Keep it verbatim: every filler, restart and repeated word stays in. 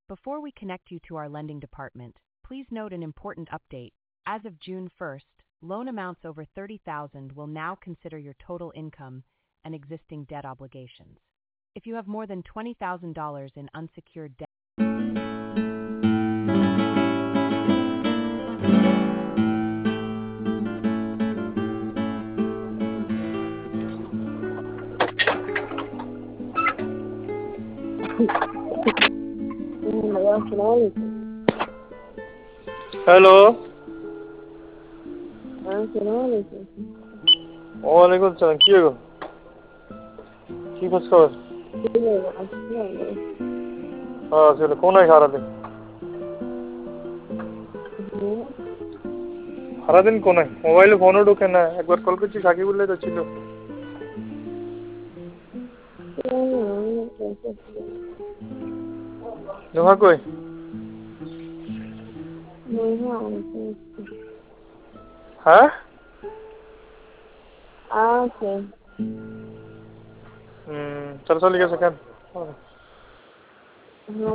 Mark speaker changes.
Speaker 1: Before we connect you to our lending department, please note an important update. As of June first, loan amounts over thirty thousand dollars will now consider your total income and existing debt obligations. If you have more than twenty thousand dollars in unsecured debt,
Speaker 2: hello
Speaker 3: अस्सलाम
Speaker 2: वालेकुम सलाम की हो की कुछ खबर हाँ चलो कौन है सारा दिन सारा दिन कौन है मोबाइल फोन ढुके ना एक बार कॉल करছি সাকিবুল্লাহ তো ছিল নুহা কই হ্যাঁ
Speaker 3: আছে
Speaker 2: হুম চল চল গেছে কেন